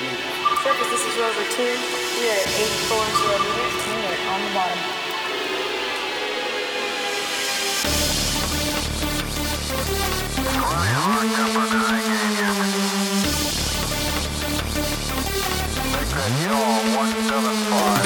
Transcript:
Surface, this is rover 2. We are at 840 meters. We're on the bottom. Right on, number 9, make that yaw 175.